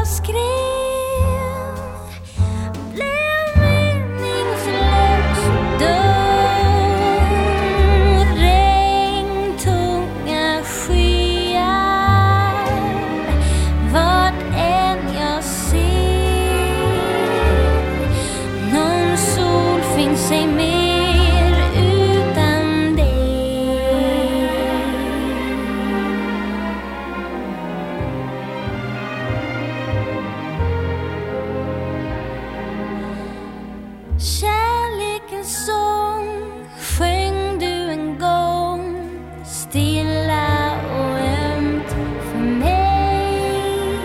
skrev blev meningslös och dum. Regntunga skyar, vart än jag ser. Någon sol finns ej mer utan dig. Kärlekens sång sjöng du en gång, stilla och ömt för mig.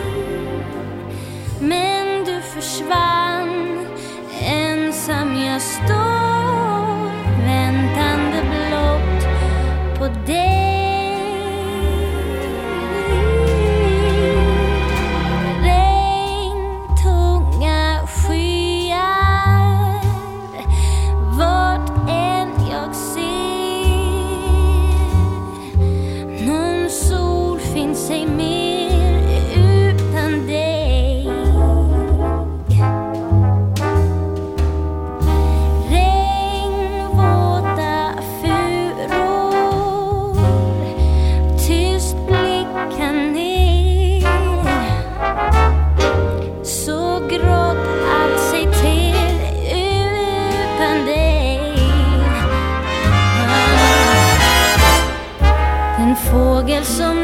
Men du försvann, ensam jag står, väntande blott på dig. Regntunga skyar, vart än jag ser. Någon sol finns ej mer utan dig. Regnvåta furor, tyst blicka ner. Så grått allt sig till utan dig. Den fågel som